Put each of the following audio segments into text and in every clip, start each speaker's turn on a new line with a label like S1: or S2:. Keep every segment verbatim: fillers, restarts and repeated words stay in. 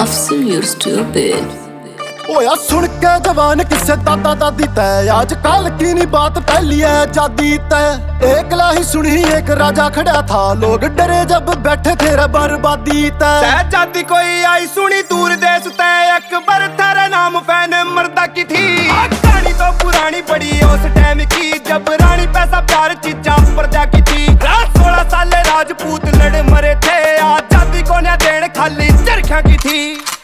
S1: Afsın you're stupid.
S2: ओया सुन के जवान किसे दादा दादी तय आज कल की नहीं बात पहली है जादी तय एक लाही सुनी एक राजा खड़ा था लोग डरे जब बैठे थे बर्बादी तय
S3: जादी कोई आई सुनी दूर देश तय अकबर तेरा नाम फैन मर्दा की थी कहानी तो पुरानी पड़ी उस टाइम की जब रानी पैसा प्यार चीजा प्रजा की थी सोलह साल राजपूत लड़ मरे थे आजादी को न देन खाली चरखा की थी।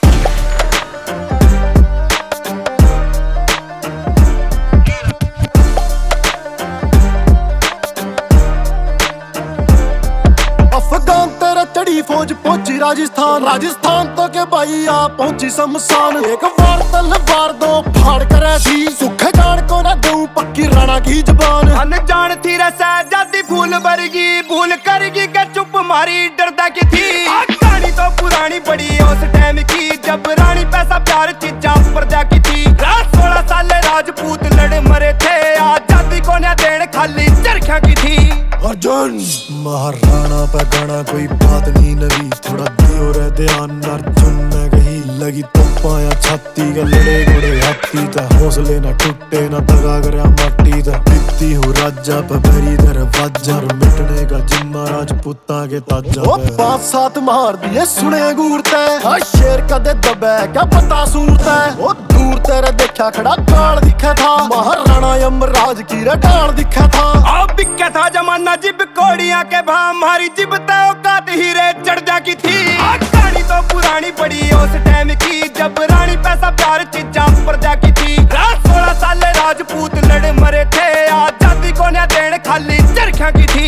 S2: अफगान तेरा चढ़ी फौज पहुंची राजस्थान राजस्थान तो के भाई आ पहुंची शमशान एक वार तलवार दो फाड़ करे थी सुख जान को ना दूं पक्की राणा की जबान
S3: अनजान थी रहजादी फूल वर्गी भूल करगी के चुप मारी डरदा की थी कहानी तो पुरानी पड़ी उस टाइम की जब रानी पैसा प्यार चीजा प्रजा की थी सोलह साल राजपूत लड़ मरे थे आजादी को न देन खाली चरखा की थी।
S2: अर्जुन महाराणा पे गाना कोई बात नहीं नवी थोड़ा दियो रे ध्यान अर्जुन में कही लगी तो पाया छाती का लड़े घोड़े हाथी था हौसले ना टूटे ना दगा करे माटी था बीती हूँ राजा पे भरी दरवाजा मिटने का जिम्मा राजपूता के ताजा ओ पांच सात मार दिए सुने घूरते शेर कदे दबे क्या पता सूरते ओ दूर तेरे देखा खड़ा काल दिखा था महाराणा यमराज की रटाल दिखा था
S3: अब बिका था जमाना जिब कोड़ियां के भाव मारी जिब औकात हीरे चढ़ जा की थी कहानी तो पुरानी पड़ी उस टाइम की जब रानी पैसा प्यार चीजा प्रजा की थी सोलह साल राजपूत लड़ मरे थे आजादी को न देन खाली चरखा की थी।